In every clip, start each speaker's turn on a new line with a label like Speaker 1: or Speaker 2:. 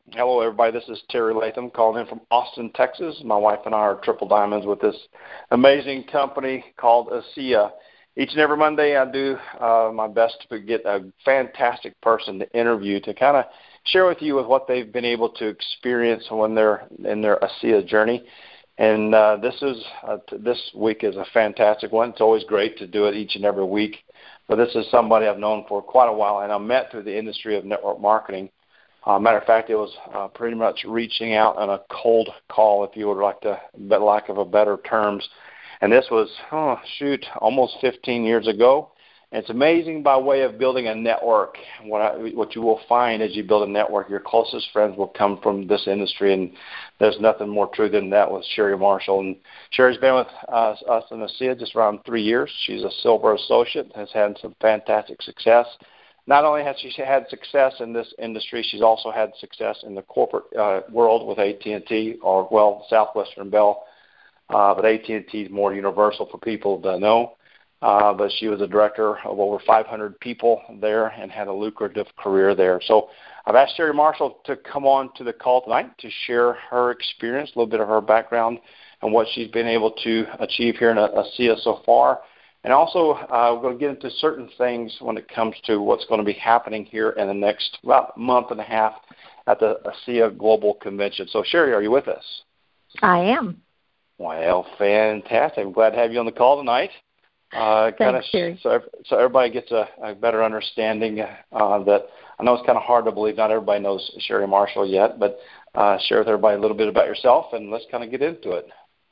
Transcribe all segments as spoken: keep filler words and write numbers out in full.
Speaker 1: Hello, everybody. This is Terry Latham calling in from Austin, Texas. My wife and I are triple diamonds with this amazing company called ASEA. Each and every Monday, I do uh, my best to get a fantastic person to interview to kind of share with you with what they've been able to experience when they're in their ASEA journey. And uh, this is uh, t- this week is a fantastic one. It's always great to do it each and every week. But this is somebody I've known for quite a while, and I met through the industry of network marketing. Uh, matter of fact, it was uh, pretty much reaching out on a cold call, if you would like to, but lack of a better terms. And this was, oh, shoot, almost fifteen years ago. And it's amazing by way of building a network. What, I, what you will find as you build a network, your closest friends will come from this industry, and there's nothing more true than that with Sherry Marshall. And Sherry's been with us, us in ASEA just around three years. She's a silver associate, has had some fantastic success. Not only has she had success in this industry, she's also had success in the corporate uh, world with A T and T, or, well, Southwestern Bell. Uh, but A T and T is more universal for people to know. Uh, but she was a director of over five hundred people there and had a lucrative career there. So I've asked Sherry Marshall to come on to the call tonight to share her experience, a little bit of her background, and what she's been able to achieve here in ASEA so far. And also, uh, we're going to get into certain things when it comes to what's going to be happening here in the next about month and a half at the ASEA Global Convention. So, Sherry, are you with us?
Speaker 2: I am.
Speaker 1: Well, fantastic. I'm glad to have you on the call tonight. Uh, kind of so, so everybody gets a, a better understanding uh, that I know it's kind of hard to believe. Not everybody knows Sherry Marshall yet, but uh, share with everybody a little bit about yourself, and let's kind of get into it.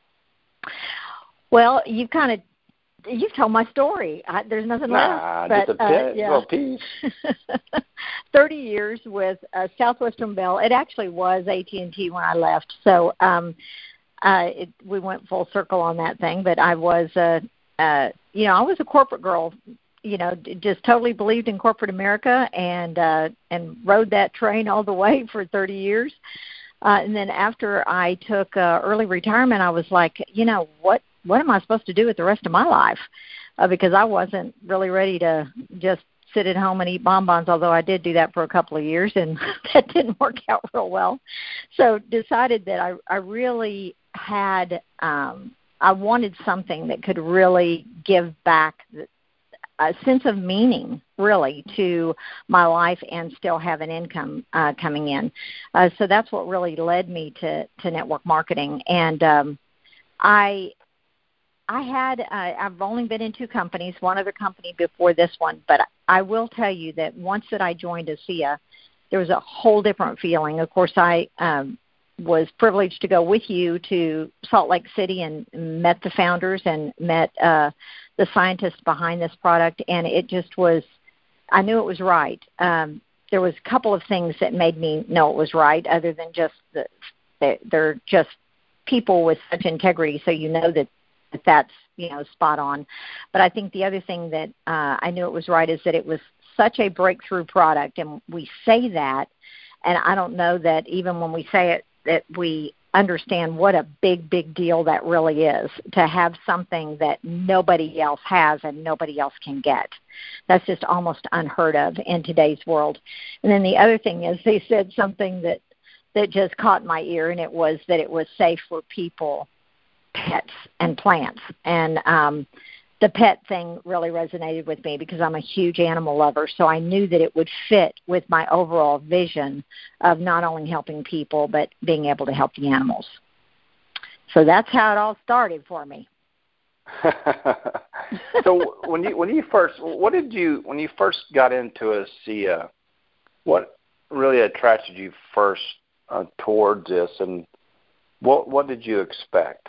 Speaker 2: Well, you kind of You've told my story. I, there's nothing
Speaker 1: nah,
Speaker 2: left.
Speaker 1: Just
Speaker 2: but,
Speaker 1: a bit,
Speaker 2: uh, yeah.
Speaker 1: little piece.
Speaker 2: Thirty years with uh, Southwestern Bell. It actually was A T and T when I left, so um, uh, it, we went full circle on that thing. But I was, uh, uh, you know, I was a corporate girl. You know, just totally believed in corporate America, and uh, and rode that train all the way for thirty years. Uh, and then after I took uh, early retirement, I was like, you know, what? what am I supposed to do with the rest of my life? Uh, because I wasn't really ready to just sit at home and eat bonbons, although I did do that for a couple of years, and that didn't work out real well. So decided that I, I really had, um, I wanted something that could really give back a sense of meaning, really, to my life and still have an income uh, coming in. Uh, so that's what really led me to, to network marketing. And um, I I had, uh, I've only been in two companies, one other company before this one, but I will tell you that once that I joined ASEA, there was a whole different feeling. Of course, I um, was privileged to go with you to Salt Lake City and met the founders and met uh, the scientists behind this product, and it just was, I knew it was right. Um, there was a couple of things that made me know it was right, other than just the, they're just people with such integrity, so you know that that that's, you know, spot on. But I think the other thing that uh, I knew it was right is that it was such a breakthrough product, and we say that, and I don't know that even when we say it that we understand what a big, big deal that really is, to have something that nobody else has and nobody else can get. That's just almost unheard of in today's world. And then the other thing is they said something that, that just caught my ear, and it was that it was safe for people, pets, and plants. And um, the pet thing really resonated with me because I'm a huge animal lover, so I knew that it would fit with my overall vision of not only helping people but being able to help the animals. So that's how it all started for me.
Speaker 1: So when you when you first what did you when you first got into ASEA, what really attracted you first uh, towards this, and what what did you expect?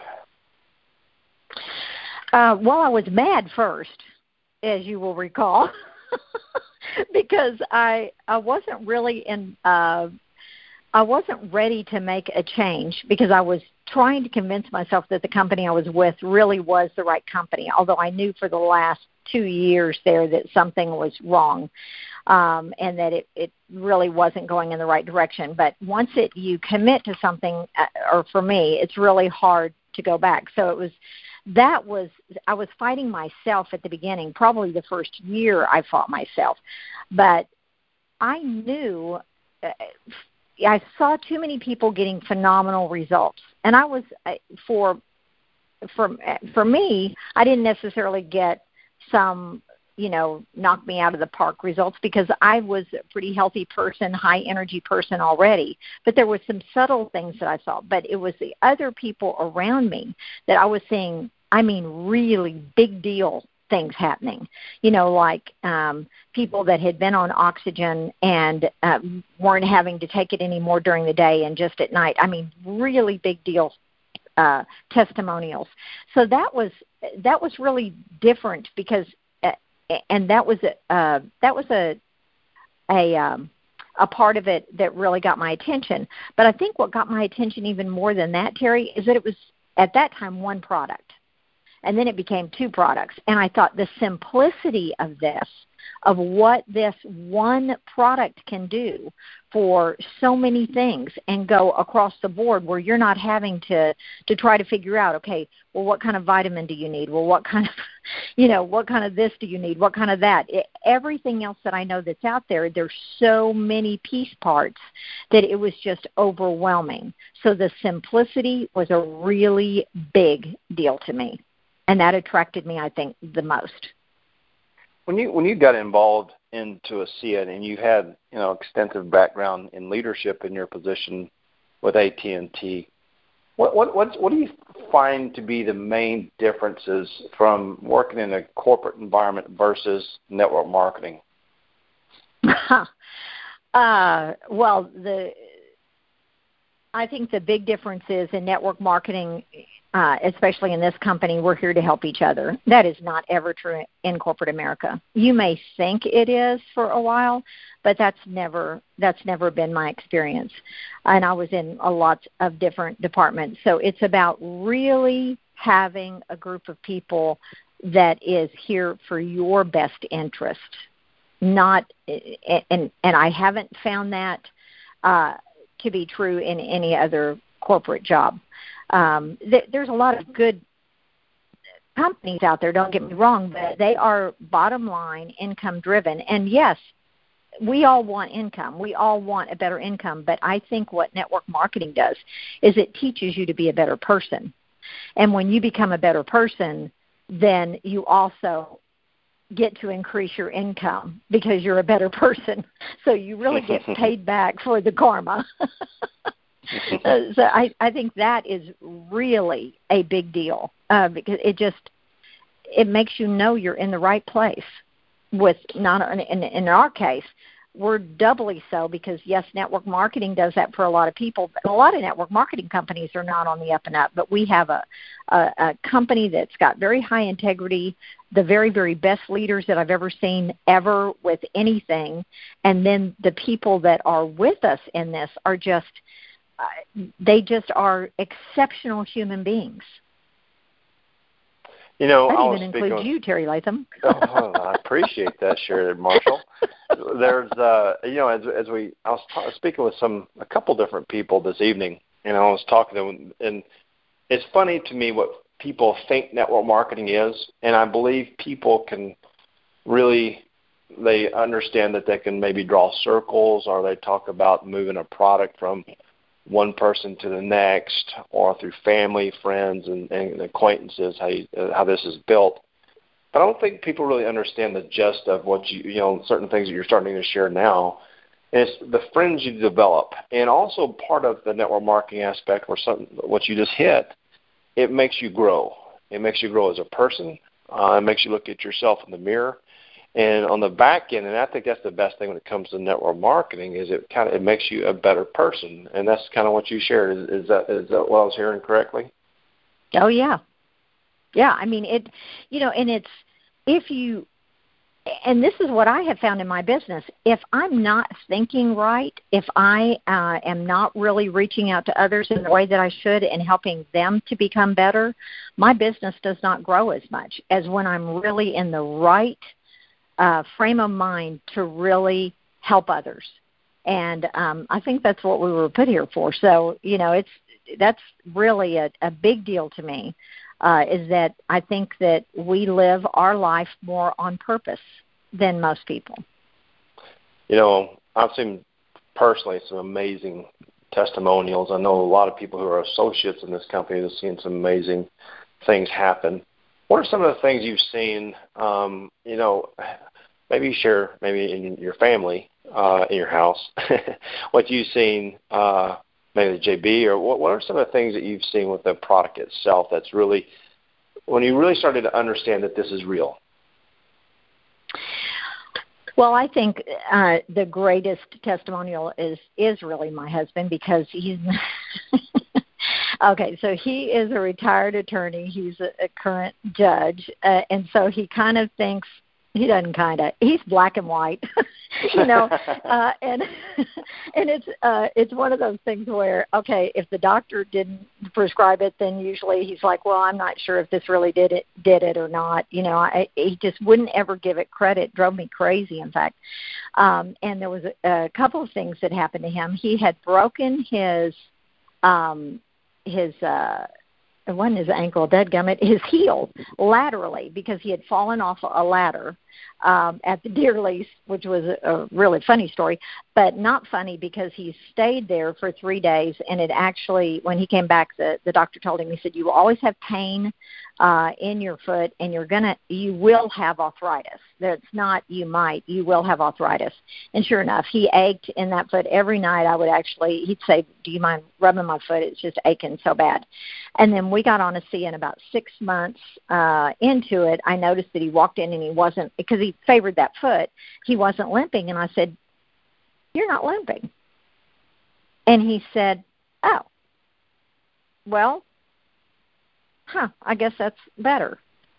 Speaker 2: Uh, well, I was mad first, as you will recall, because I I wasn't really in uh, I wasn't ready to make a change, because I was trying to convince myself that the company I was with really was the right company, although I knew for the last two years there that something was wrong, um, and that it, it really wasn't going in the right direction. But once it you commit to something, uh, or for me, it's really hard to go back. So it was that was I was fighting myself at the beginning. Probably the first year I fought myself, but I knew. Uh, I saw too many people getting phenomenal results, and I was for for for me, I didn't necessarily get some, you know, knock me out of the park results because I was a pretty healthy person, high energy person already. But there were some subtle things that I saw. But it was the other people around me that I was seeing, I mean, really big deal things happening, you know, like um, people that had been on oxygen and um, weren't having to take it anymore during the day and just at night. I mean, really big deal uh, testimonials. So that was that was really different because, uh, and that was a uh, that was a a um, a part of it that really got my attention. But I think what got my attention even more than that, Terry, is that it was at that time one product. And then it became two products. And I thought the simplicity of this, of what this one product can do for so many things and go across the board where you're not having to, to try to figure out, okay, well, what kind of vitamin do you need? Well, what kind of, you know, what kind of this do you need? What kind of that? It, everything else that I know that's out there, there's so many piece parts that it was just overwhelming. So the simplicity was a really big deal to me. And that attracted me, I think, the most.
Speaker 1: When you when you got involved into ASEA and you had, you know, extensive background in leadership in your position with A T and T, what what what what do you find to be the main differences from working in a corporate environment versus network marketing?
Speaker 2: uh, well, the I think the big difference is in network marketing. Uh, especially in this company, we're here to help each other. That is not ever true in corporate America. You may think it is for a while, but that's never that's never been my experience. And I was in a lot of different departments. So it's about really having a group of people that is here for your best interest. Not and and I haven't found that uh, to be true in any other corporate job. Um, th- there's a lot of good companies out there, don't get me wrong, but they are bottom line income driven. And yes, we all want income. We all want a better income. But I think what network marketing does is it teaches you to be a better person. And when you become a better person, then you also get to increase your income because you're a better person. So you really get paid back for the karma. uh, so I, I think that is really a big deal uh, because it just it makes you know you're in the right place. With not in, in our case, we're doubly so because yes, network marketing does that for a lot of people. But a lot of network marketing companies are not on the up and up. But we have a, a, a company that's got very high integrity, the very very best leaders that I've ever seen ever with anything, and then the people that are with us in this are just. Uh, they just are exceptional human beings.
Speaker 1: You know,
Speaker 2: that
Speaker 1: I
Speaker 2: even includes
Speaker 1: with,
Speaker 2: you, Terry Latham.
Speaker 1: oh, I appreciate that, Sherry Marshall. There's, uh, you know, as as we, I was ta- speaking with some a couple different people this evening, and I was talking to them, and it's funny to me what people think network marketing is, and I believe people can really. They understand that they can maybe draw circles, or they talk about moving a product from one person to the next, or through family, friends, and, and acquaintances, how, you, uh, how this is built. But I don't think people really understand the gist of what you, you know, certain things that you're starting to share now. And it's the friends you develop. And also part of the network marketing aspect, or something, what you just hit, it makes you grow. It makes you grow as a person. Uh, it makes you look at yourself in the mirror. And on the back end, and I think that's the best thing when it comes to network marketing, is it kind of it makes you a better person, and that's kind of what you shared. Is, is that is that what I was hearing correctly?
Speaker 2: Oh yeah, yeah. I mean it, you know, and it's if you, and this is what I have found in my business. If I'm not thinking right, if I uh, am not really reaching out to others in the way that I should and helping them to become better, my business does not grow as much as when I'm really in the right. Uh, frame of mind to really help others. And um, I think that's what we were put here for. So, you know, it's that's really a, a big deal to me, uh, is that I think that we live our life more on purpose than most people.
Speaker 1: You know, I've seen personally some amazing testimonials. I know a lot of people who are associates in this company have seen some amazing things happen. What are some of the things you've seen, um, you know, maybe share maybe in your family, uh, in your house, what you've seen, uh, maybe the J B, or what, what are some of the things that you've seen with the product itself that's really, when you really started to understand that this is real?
Speaker 2: Well, I think uh, the greatest testimonial is is really my husband, because he's okay. So he is a retired attorney. He's a, a current judge, uh, and so he kind of thinks he doesn't kind of he's black and white, you know, uh, and and it's uh, it's one of those things where, okay, if the doctor didn't prescribe it, then usually he's like, well, I'm not sure if this really did it did it or not. You know, I, he just wouldn't ever give it credit. Drove me crazy, in fact. Um, and there was a, a couple of things that happened to him. He had broken his um, his. Uh, it wasn't his ankle, dadgummit, his heel laterally, because he had fallen off a ladder um, at the deer lease, which was a, a really funny story, but not funny because he stayed there for three days, and it actually, when he came back, the, the doctor told him, he said, you will always have pain uh, in your foot, and you're gonna, you will have arthritis. That's not you might, you will have arthritis. And sure enough, he ached in that foot every night. I would actually, he'd say, do you mind rubbing my foot? It's just aching so bad. And then we got on a C, and about six months uh, into it, I noticed that he walked in and he wasn't, because he favored that foot, he wasn't limping. And I said, you're not limping. And he said, oh, well, huh, I guess that's better.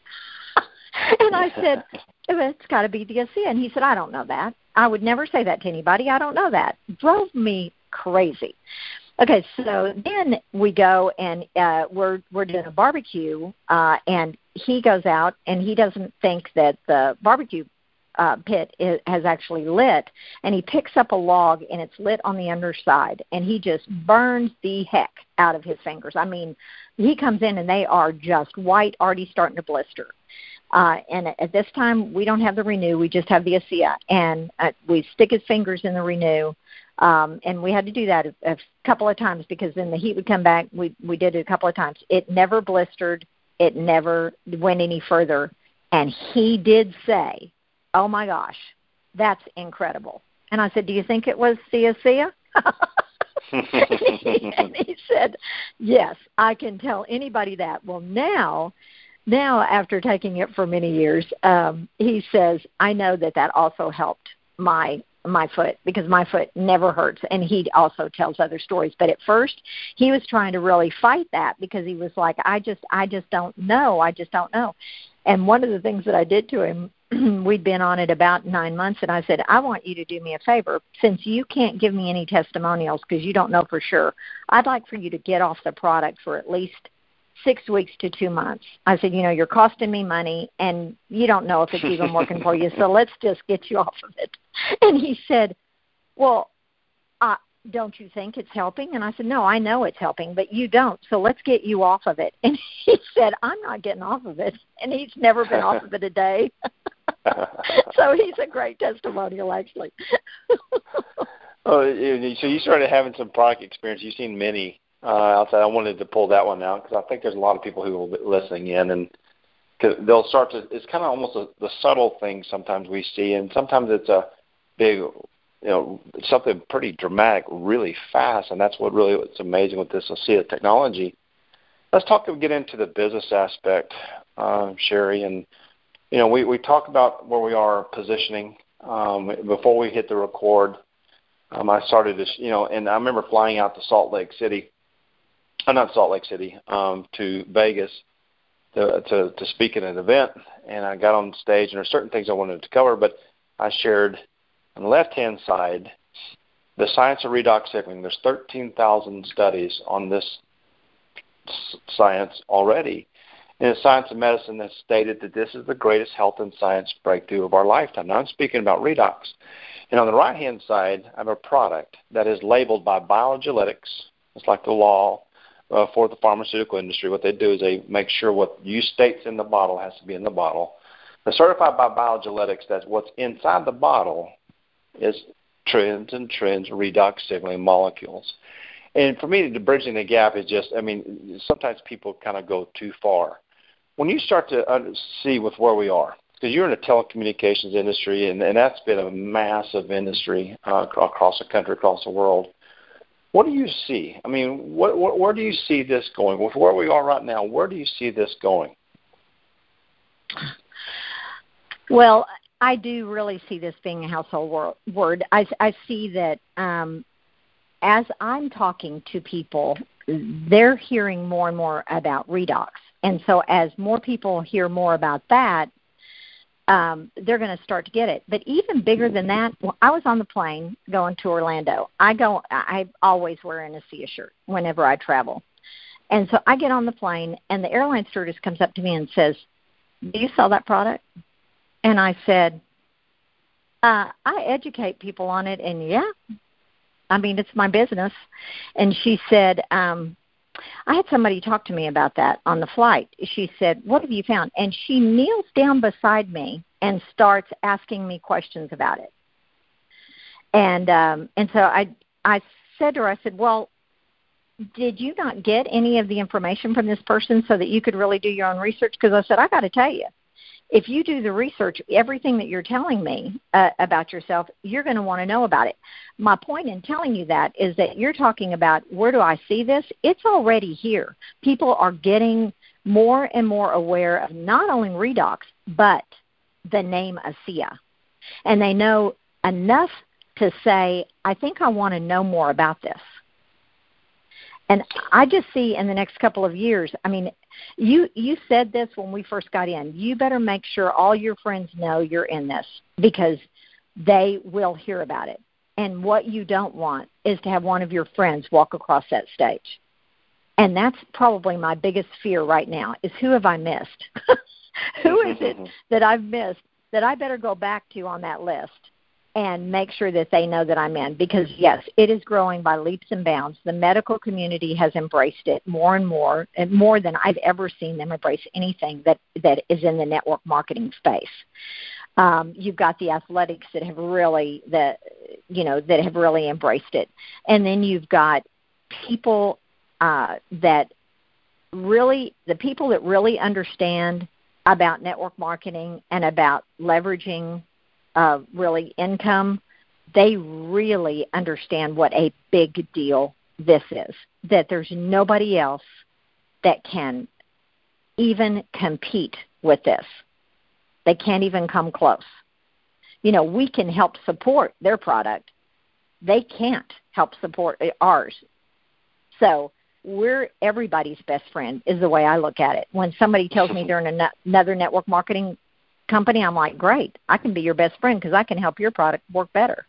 Speaker 2: And I said, it's got to be the A C I A. And he said, I don't know that. I would never say that to anybody. I don't know that. Drove me crazy. Okay, so then we go and uh, we're we're doing a barbecue, uh, and he goes out and he doesn't think that the barbecue uh, pit is, has actually lit, and he picks up a log and it's lit on the underside, and he just burns the heck out of his fingers. I mean, he comes in and they are just white, already starting to blister. Uh, and at this time, we don't have the Renew. We just have the A C I A. And uh, we stick his fingers in the Renew. Um, and we had to do that a, a couple of times because then the heat would come back. We we did it a couple of times. It never blistered. It never went any further. And he did say, oh, my gosh, that's incredible. And I said, do you think it was the A C I A? And he said, yes, I can tell anybody that. Well, now... Now, after taking it for many years, um, he says, I know that that also helped my my foot because my foot never hurts. And he also tells other stories. But at first, he was trying to really fight that because he was like, I just I just don't know. I just don't know. And one of the things that I did to him, we'd been on it about nine months, and I said, I want you to do me a favor. Since you can't give me any testimonials because you don't know for sure, I'd like for you to get off the product for at least six weeks to two months. I said, you know, you're costing me money, and you don't know if it's even working for you, so let's just get you off of it. And he said, well, uh, don't you think it's helping? And I said, no, I know it's helping, but you don't, so let's get you off of it. And he said, I'm not getting off of it, and he's never been off of it a day. So he's a great testimonial, actually.
Speaker 1: Oh, so you started having some product experience. You've seen many. Uh, outside, I wanted to pull that one out because I think there's a lot of people who will be listening in, and cause they'll start to. It's kind of almost a, the subtle things sometimes we see, and sometimes it's a big, you know, something pretty dramatic, really fast, and that's what really what's amazing with this A C I A technology. Let's talk and get into the business aspect, um, Sherry, and you know, we we talk about where we are positioning um, before we hit the record. Um, I started this, you know, and I remember flying out to Salt Lake City. Uh, not Salt Lake City, um, to Vegas to, to to speak at an event, and I got on stage, and there are certain things I wanted to cover, but I shared on the left-hand side the science of redox cycling. There's thirteen thousand studies on this science already, and the science of medicine has stated that this is the greatest health and science breakthrough of our lifetime. Now I'm speaking about redox. And on the right-hand side, I have a product that is labeled by Biogenetics. It's like the law Uh, for the pharmaceutical industry. What they do is they make sure what you states in the bottle has to be in the bottle. They're certified by Biogenetics that what's inside the bottle is trillions and trillions of redox signaling molecules. And for me, the bridging the gap is just, I mean, sometimes people kind of go too far. When you start to see with where we are, because you're in the telecommunications industry, and, and that's been a massive industry uh, across the country, across the world. What do you see? I mean, what, what, where do you see this going? With where we are right now, where do you see this going?
Speaker 2: Well, I do really see this being a household word. I, I see that um, as I'm talking to people, they're hearing more and more about redox. And so as more people hear more about that, um, they're going to start to get it. But even bigger than that, well, I was on the plane going to Orlando. I go. I always wear an ASEA shirt whenever I travel. And so I get on the plane, and the airline stewardess comes up to me and says, "Do you sell that product?" And I said, uh, I educate people on it, and yeah, I mean, it's my business. And she said, um, I had somebody talk to me about that on the flight. She said, "What have you found?" And she kneels down beside me and starts asking me questions about it. And um, and so I I said to her, I said, "Well, did you not get any of the information from this person so that you could really do your own research?" Because I said, I got to tell you, if you do the research, everything that you're telling me uh, about yourself, you're going to want to know about it. My point in telling you that is that you're talking about, where do I see this? It's already here. People are getting more and more aware of not only redox, but the name ASEA. And they know enough to say, I think I want to know more about this. And I just see in the next couple of years, I mean, you you said this when we first got in. You better make sure all your friends know you're in this, because they will hear about it. And what you don't want is to have one of your friends walk across that stage. And that's probably my biggest fear right now, is who have I missed? Who is it that I've missed that I better go back to on that list and make sure that they know that I'm in? Because, yes, it is growing by leaps and bounds. The medical community has embraced it more and more, and more than I've ever seen them embrace anything that, that is in the network marketing space. Um, you've got the athletics that have really, the, you know, that have really embraced it. And then you've got people uh, that really, the people that really understand about network marketing and about leveraging Uh, really income, they really understand what a big deal this is, that there's nobody else that can even compete with this. They can't even come close. You know, we can help support their product. They can't help support ours. So we're everybody's best friend is the way I look at it. When somebody tells me they're in another network marketing company, I'm like, great, I can be your best friend because I can help your product work better.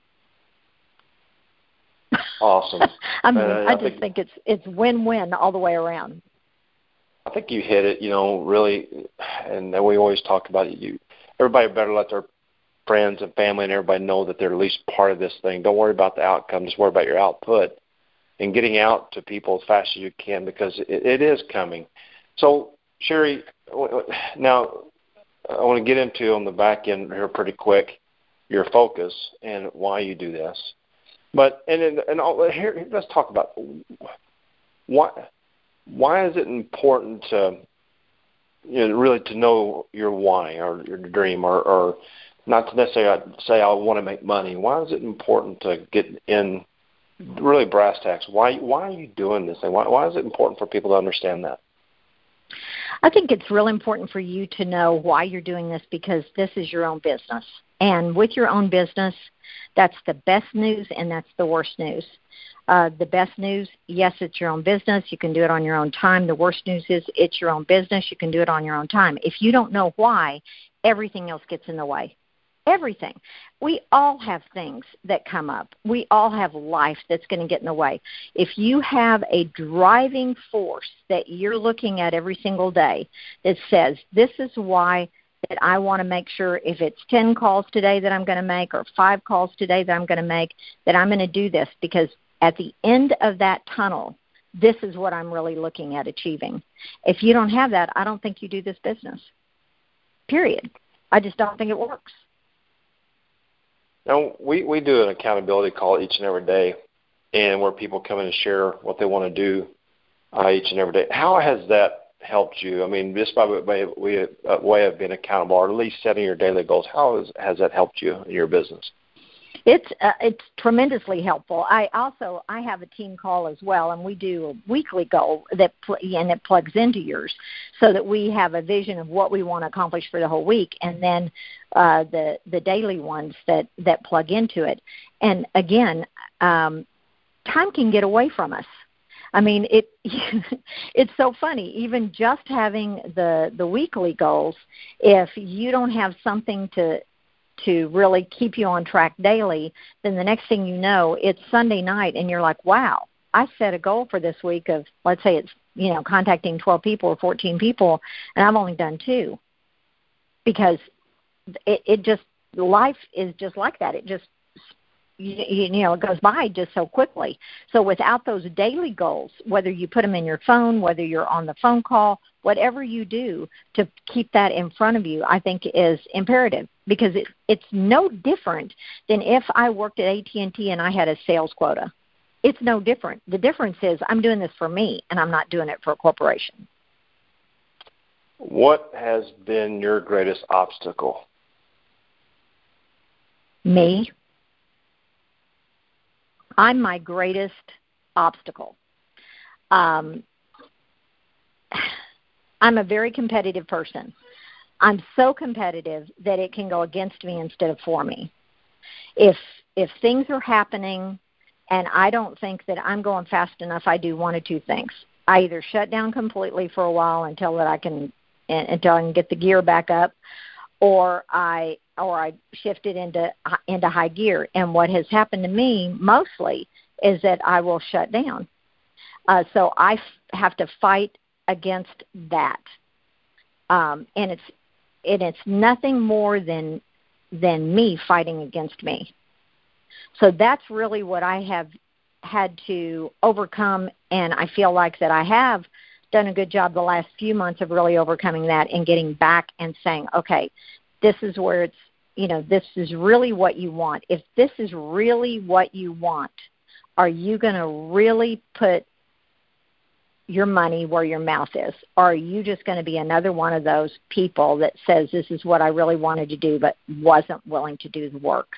Speaker 1: Awesome.
Speaker 2: I mean, uh, I, I just think, think it's it's win-win all the way around.
Speaker 1: I think you hit it, you know, really, and we always talk about it. You, everybody better let their friends and family and everybody know that they're at least part of this thing. Don't worry about the outcome. Just worry about your output and getting out to people as fast as you can, because it, it is coming. So, Sherry, now, I want to get into on the back end here pretty quick your focus and why you do this. But and and, and all, here let's talk about why why is it important to, you know, really to know your why or your dream, or, or not to necessarily say I want to make money. Why is it important to get in really brass tacks? Why why are you doing this thing? Why why is it important for people to understand that?
Speaker 2: I think it's real important for you to know why you're doing this, because this is your own business. And with your own business, that's the best news and that's the worst news. Uh, the best news, yes, it's your own business. You can do it on your own time. The worst news is it's your own business. You can do it on your own time. If you don't know why, everything else gets in the way. Everything. We all have things that come up. We all have life that's going to get in the way. If you have a driving force that you're looking at every single day that says, this is why that I want to make sure, if it's ten calls today that I'm going to make or five calls today that I'm going to make, that I'm going to do this, because at the end of that tunnel, this is what I'm really looking at achieving. If you don't have that, I don't think you do this business. Period. I just don't think it works.
Speaker 1: Now, we, we do an accountability call each and every day, and where people come in and share what they want to do uh, each and every day. How has that helped you? I mean, just by way of, way of being accountable, or at least setting your daily goals, how has, has that helped you in your business?
Speaker 2: It's uh, it's tremendously helpful. I also I have a team call as well, and we do a weekly goal that pl- and it plugs into yours, so that we have a vision of what we want to accomplish for the whole week, and then uh, the the daily ones that, that plug into it. And again, um, time can get away from us. I mean, it it's so funny. Even just having the the weekly goals, if you don't have something to to really keep you on track daily, then the next thing you know, it's Sunday night and you're like, wow, I set a goal for this week of, let's say it's, you know, contacting twelve people or fourteen people, and I've only done two. Because it, it just, life is just like that. It just, you, you know, it goes by just so quickly. So without those daily goals, whether you put them in your phone, whether you're on the phone call, whatever you do to keep that in front of you, I think is imperative, because it, it's no different than if I worked at A T and T and I had a sales quota. It's no different. The difference is I'm doing this for me, and I'm not doing it for a corporation.
Speaker 1: What has been your greatest obstacle?
Speaker 2: Me. I'm my greatest obstacle. Um, I'm a very competitive person. I'm so competitive that it can go against me instead of for me. If if things are happening and I don't think that I'm going fast enough, I do one of two things. I either shut down completely for a while until that I can until I can get the gear back up, or I or I shift it into into high gear. And what has happened to me mostly is that I will shut down. Uh, so I f- have to fight against that, um, and it's and it's nothing more than than me fighting against me. So that's really what I have had to overcome, and I feel like that I have done a good job the last few months of really overcoming that and getting back and saying, okay, this is where it's, you know, this is really what you want. If this is really what you want, are you going to really put your money where your mouth is? Or are you just going to be another one of those people that says this is what I really wanted to do but wasn't willing to do the work?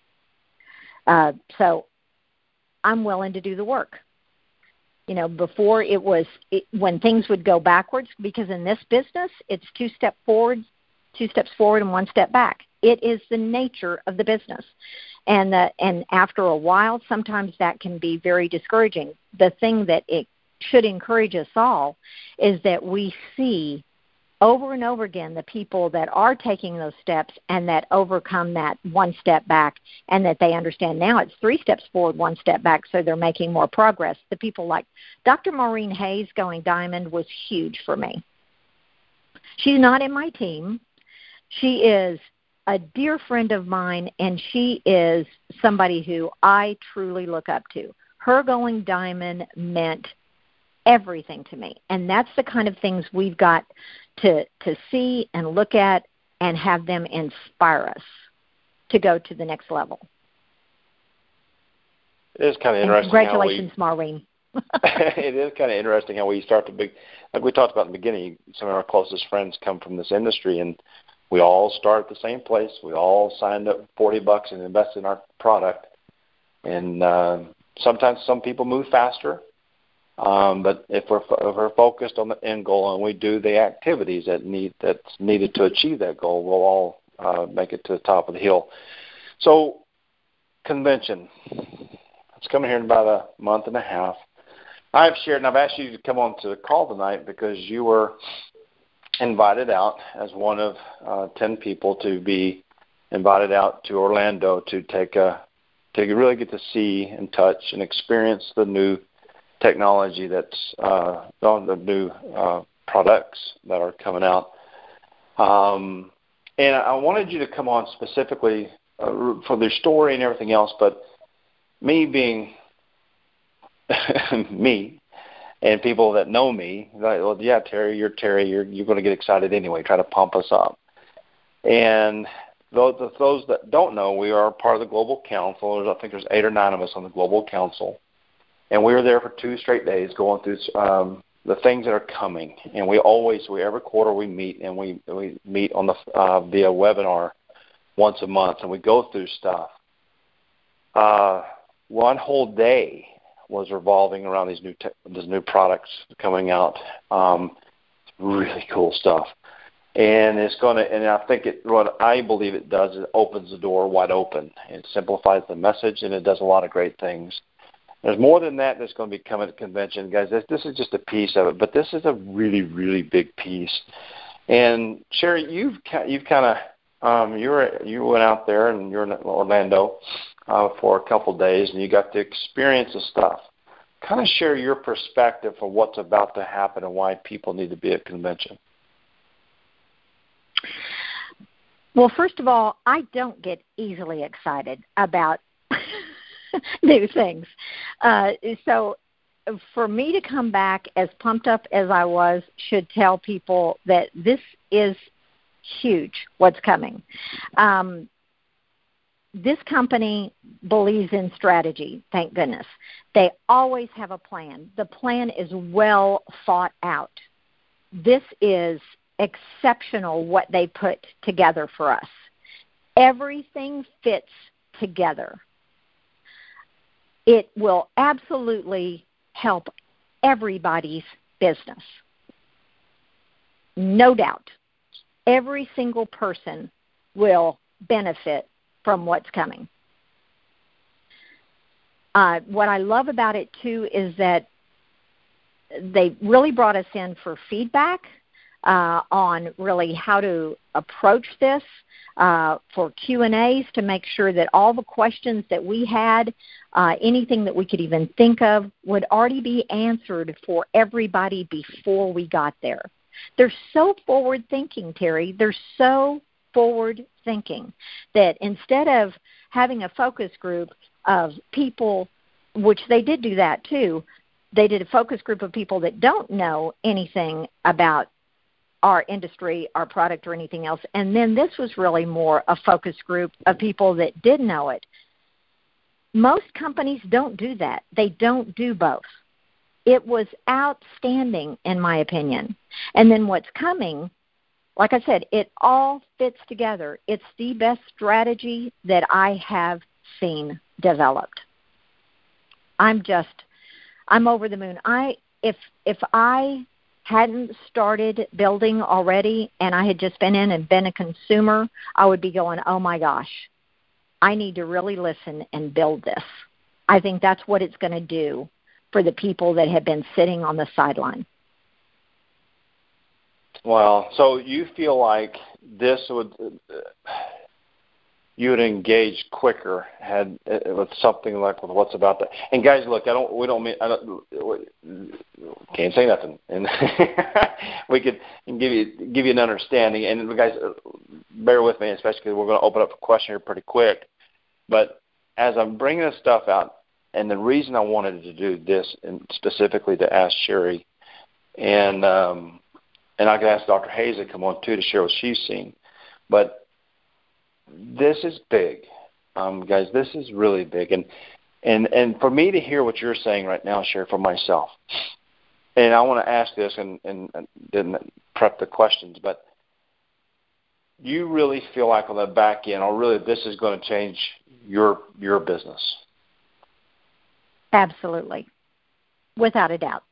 Speaker 2: Uh, so I'm willing to do the work. You know, before it was it, when things would go backwards, because in this business, it's two step forward, two steps forward and one step back. It is the nature of the business. And the, and after a while, sometimes that can be very discouraging. The thing that it should encourage us all is that we see over and over again the people that are taking those steps and that overcome that one step back, and that they understand now it's three steps forward, one step back, so they're making more progress. The people like Doctor Maureen Hayes going diamond was huge for me. She's not in my team. She is a dear friend of mine, and she is somebody who I truly look up to. Her going diamond meant everything to me, and that's the kind of things we've got to to see and look at and have them inspire us to go to the next level.
Speaker 1: It is kind of interesting.
Speaker 2: And congratulations,
Speaker 1: how we,
Speaker 2: Maureen.
Speaker 1: It is kind of interesting how we start to big, like we talked about in the beginning. Some of our closest friends come from this industry, and we all start at the same place. We all signed up forty bucks and invested in our product, and uh, sometimes some people move faster. Um, but if we're, if we're focused on the end goal and we do the activities that need that's needed to achieve that goal, we'll all uh, make it to the top of the hill. So, convention. It's coming here in about a month and a half. I've shared, and I've asked you to come on to the call tonight because you were invited out as one of uh, ten people to be invited out to Orlando to take a to really get to see and touch and experience the new technology that's uh, on the new uh, products that are coming out. Um, and I wanted you to come on specifically uh, for their story and everything else, but me being me and people that know me, like, well, yeah, Terry, you're Terry, you're, you're going to get excited anyway, try to pump us up. And those, those that don't know, we are part of the Global Council. There's, I think there's eight or nine of us on the Global Council. And we were there for two straight days going through um, the things that are coming. And we always, we every quarter we meet, and we, we meet on the uh, via webinar once a month, and we go through stuff. Uh, one whole day was revolving around these new te- these new products coming out. Um, really cool stuff. And it's going to, and I think it, what I believe it does is it opens the door wide open. It simplifies the message, and it does a lot of great things. There's more than that that's going to be coming at the convention, guys. This, this is just a piece of it, but this is a really, really big piece. And Sherry, you've you've kind of um, you were you went out there and you're in Orlando uh, for a couple of days, and you got to experience the stuff. Kind of share your perspective for what's about to happen and why people need to be at convention.
Speaker 2: Well, first of all, I don't get easily excited about new things. Uh, so for me to come back as pumped up as I was should tell people that this is huge, what's coming. Um, this company believes in strategy, thank goodness. They always have a plan. The plan is well thought out. This is exceptional what they put together for us. Everything fits together. It will absolutely help everybody's business. No doubt. Every single person will benefit from what's coming. Uh, what I love about it, too, is that they really brought us in for feedback uh, on really how to approach this, uh, for Q and A's to make sure that all the questions that we had, uh, anything that we could even think of, would already be answered for everybody before we got there. They're so forward-thinking, Terry. They're so forward-thinking that instead of having a focus group of people, which they did do that too, they did a focus group of people that don't know anything about our industry, our product, or anything else. And then this was really more a focus group of people that did know it. Most companies don't do that. They don't do both. It was outstanding, in my opinion. And then what's coming, like I said, it all fits together. It's the best strategy that I have seen developed. I'm just, I'm over the moon. I if if I hadn't started building already and I had just been in and been a consumer, I would be going, oh my gosh, I need to really listen and build this. I think that's what it's going to do for the people that have been sitting on the sideline.
Speaker 1: Well, so you feel like this would, uh, you would engage quicker had uh, with something like with what's about to. And guys, look, I don't. We don't mean. I don't. Can't say nothing, and we could give you give you an understanding. And guys, bear with me, especially because we're going to open up a question here pretty quick. But as I'm bringing this stuff out, and the reason I wanted to do this, and specifically to ask Sherry, and um, and I could ask Doctor Hayes to come on too to share what she's seen, but this is big, um, guys. This is really big, and and and for me to hear what you're saying right now, Sherry, for myself, and I want to ask this, and, and, and didn't prep the questions, but you really feel like on the back end, or really this is going to change your your business?
Speaker 2: Absolutely, without a doubt.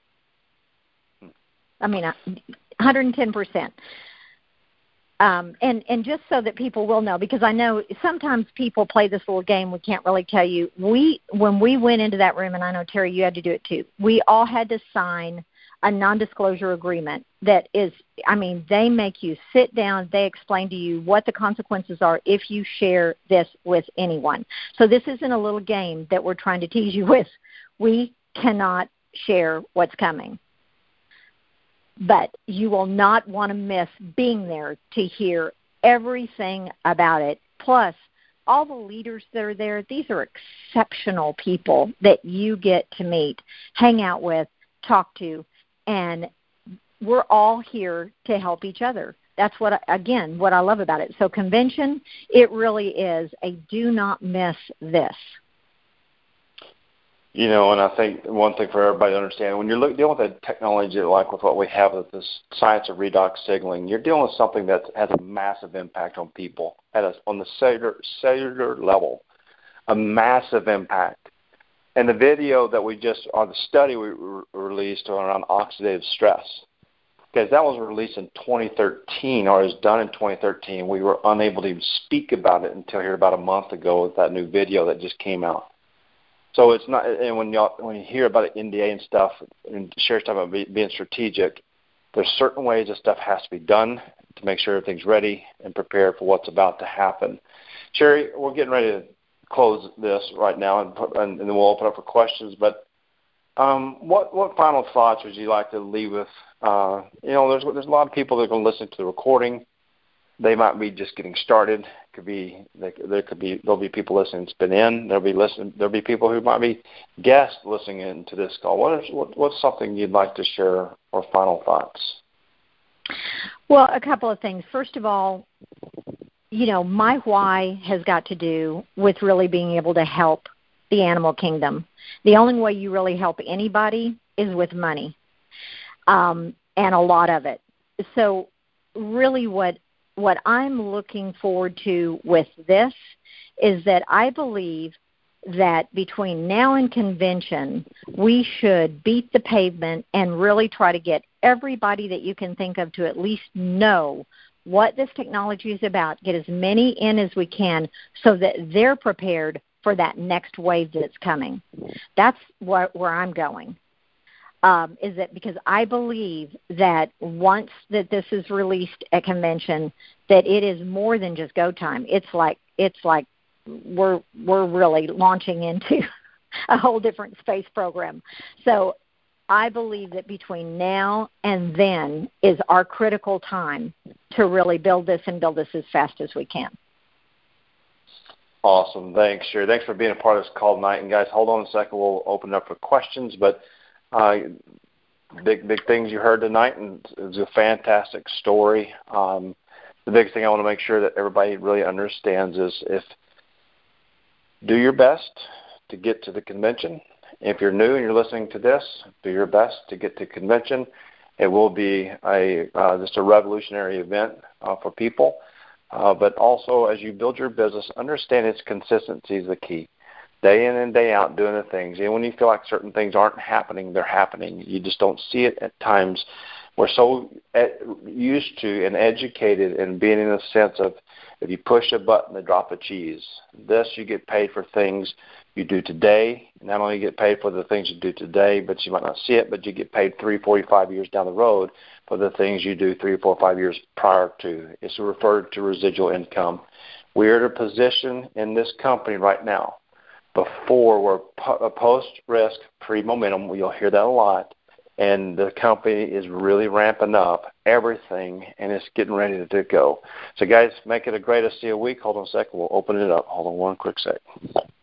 Speaker 2: I mean, one hundred ten percent. Um, and, and just so that people will know, because I know sometimes people play this little game we can't really tell you. We when we went into that room, and I know, Terry, you had to do it too, we all had to sign a non-disclosure agreement that is, I mean, they make you sit down. They explain to you what the consequences are if you share this with anyone. So this isn't a little game that we're trying to tease you with. We cannot share what's coming. But you will not want to miss being there to hear everything about it. Plus, all the leaders that are there, these are exceptional people that you get to meet, hang out with, talk to, and we're all here to help each other. that's what, again, what I love about it. So convention, it really is a do not miss this.
Speaker 1: You know, and I think one thing for everybody to understand, when you're look, dealing with a technology like with what we have with this science of redox signaling, you're dealing with something that has a massive impact on people at a, on the cellular, cellular level, a massive impact. And the video that we just, or the study we re- released around oxidative stress, because that was released in twenty thirteen, or was done in twenty thirteen. We were unable to even speak about it until here about a month ago with that new video that just came out. So it's not, and when you when you hear about N D A and stuff, and Sherry's talking about be, being strategic, there's certain ways that stuff has to be done to make sure everything's ready and prepared for what's about to happen. Sherry, we're getting ready to close this right now, and, put, and, and then we'll open up for questions. But um, what what final thoughts would you like to leave with? Uh, you know, there's there's a lot of people that are going to listen to the recording. They might be just getting started. Could be they, there could be there'll be people listening to spin in. There'll be listen there'll be people who might be guests listening in to this call. What is what, what's something you'd like to share or final thoughts?
Speaker 2: Well, a couple of things. First of all, you know, my why has got to do with really being able to help the animal kingdom. The only way you really help anybody is with money, um, and a lot of it. So really what what I'm looking forward to with this is that I believe that between now and convention, we should beat the pavement and really try to get everybody that you can think of to at least know what this technology is about, get as many in as we can so that they're prepared for that next wave that's coming. That's where, where I'm going, um, is that because I believe that once that this is released at convention, that it is more than just go time. It's like it's like we're we're really launching into a whole different space program. So I believe that between now and then is our critical time to really build this and build this as fast as we can.
Speaker 1: Awesome. Thanks, Sherry. Thanks for being a part of this call tonight. And, guys, hold on a second. We'll open up for questions. But uh, big, big things you heard tonight, and it was a fantastic story. Um, the biggest thing I want to make sure that everybody really understands is if do your best to get to the convention. If you're new and you're listening to this, do your best to get to convention. It will be a uh, just a revolutionary event uh, for people. Uh, but also, as you build your business, understand its consistency is the key. Day in and day out doing the things. And when you feel like certain things aren't happening, they're happening. You just don't see it at times. We're so used to and educated in being in a sense of if you push a button, they drop a cheese. This, you get paid for things you do today. Not only you get paid for the things you do today, but you might not see it, but you get paid three, four, five years down the road for the things you do three, four, five years prior to. It's referred to residual income. We're at a position in this company right now before we're post-risk, pre-momentum. You'll hear that a lot. And the company is really ramping up everything, and it's getting ready to go. So, guys, make it a great S E O week. Hold on a second. We'll open it up. Hold on one quick sec.